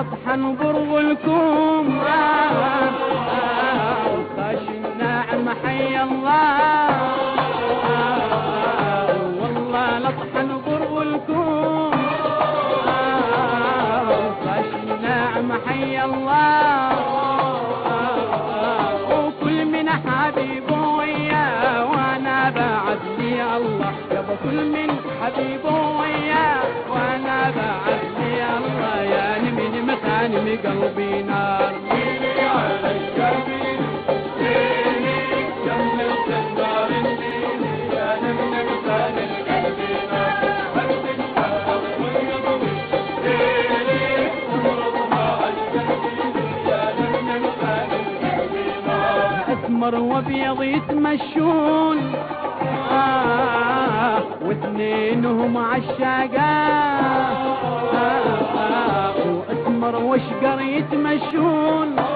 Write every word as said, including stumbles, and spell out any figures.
لطحن برغلكم خاش الناعم حي الله والله لطحن برغلكم خاش الناعم حي الله وكل من حبيبه وياه وانا بعد لي الله يابا كل من حبيبه وياه وانا بعد لي الله يا من مخانم قلبي نار ويلي على الشبيب ويلي كمل تدار الليل يا من مخانم قلبي نار هد الحرب واليضوي ويلي تمرض مع الشبيب يا من مخانم قلبي نار اسمر وابيض يتمشون آه واثنينهم عالشاقات آه آه واسمر واشقر يتمشون